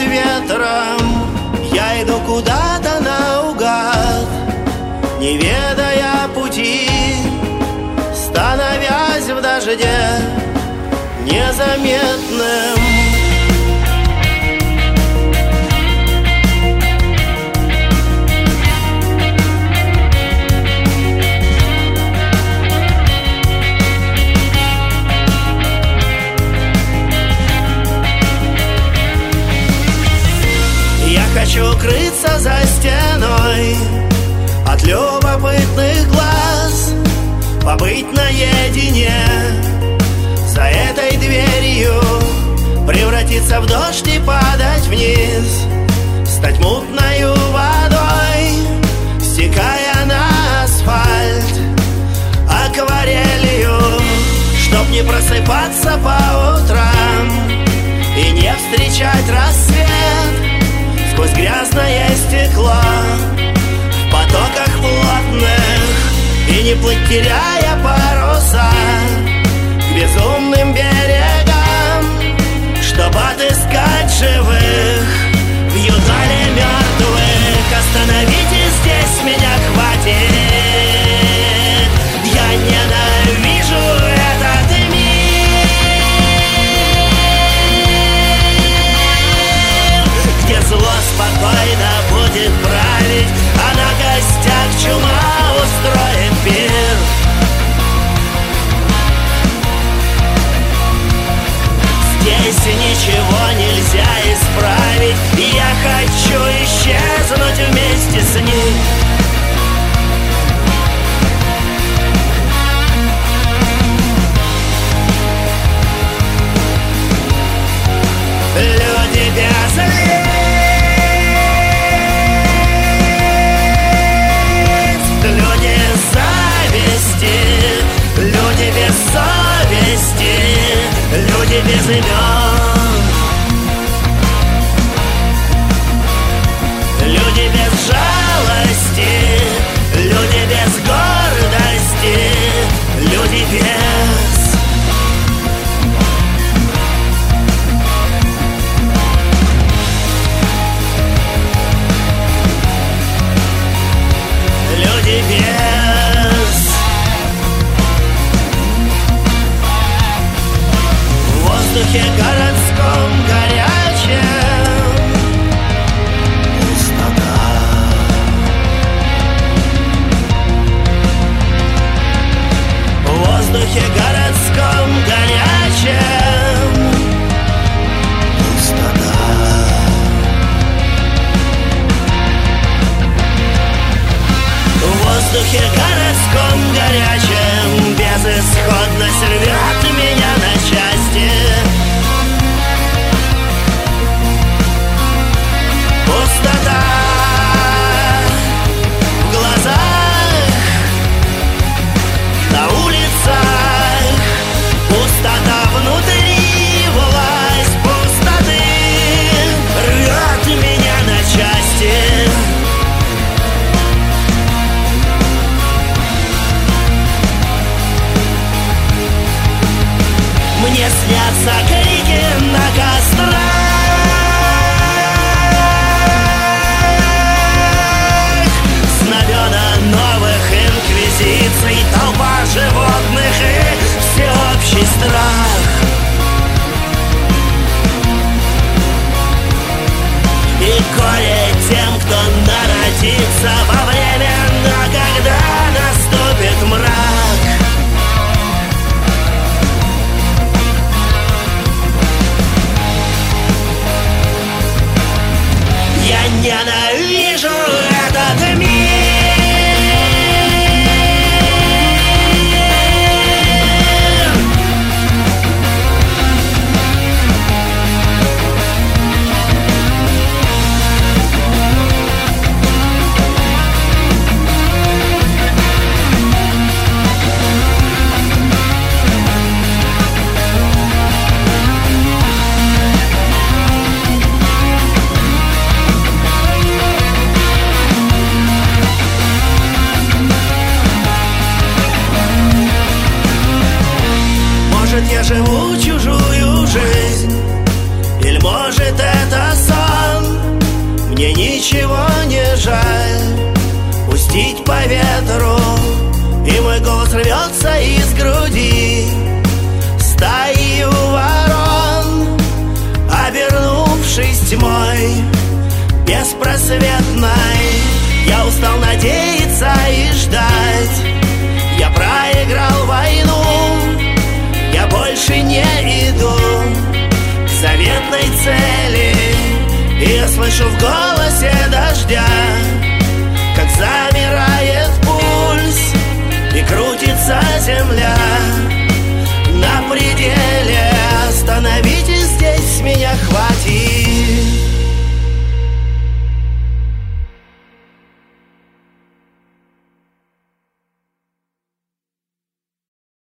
ветром. Я иду куда-то наугад, не ведая пути, становясь в дожде незаметным. Хочу укрыться за стеной от любопытных глаз, побыть наедине за этой дверью, превратиться в дождь и падать вниз, стать мутною водой, стекая на асфальт акварелью, чтоб не просыпаться по утрам и не встречать рассвет сквозь грязное стекло в потоках плотных, и не плыть, теряя паруса, к безумным берегам, чтоб отыскать живых в юдоле мертвых. Остановитесь, здесь меня хватит. Я ненавижу этот мир, где зло спокойно будет править, а на гостях чума устроит пир. Здесь ничего нельзя исправить, и я хочу исчезнуть вместе с ним. Люди без лиц, люди зависти, люди без совести, люди без имен, люди без жалости, люди без гордости, люди без... Люди без... В воздухе городском горячем пустота. В воздухе городском горячем пустота. В воздухе городском горячем безысходность рвет меня на части. Пустота в глазах, на улицах, пустота внутри, власть пустоты рвет меня на части. Мне снятся крики на кострах, знамена новых инквизиций, толпа животных и всеобщий страх. И горе тем, кто народится во времена, когда наступит мрак. Я ненавижу этот мир. пустить по ветру, и мой голос рвется из груди стаи ворон, обернувшись тьмой беспросветной. Я устал надеяться и ждать, я проиграл войну, я больше не иду к заветной цели. И я слышу в голосе дождя, как замирает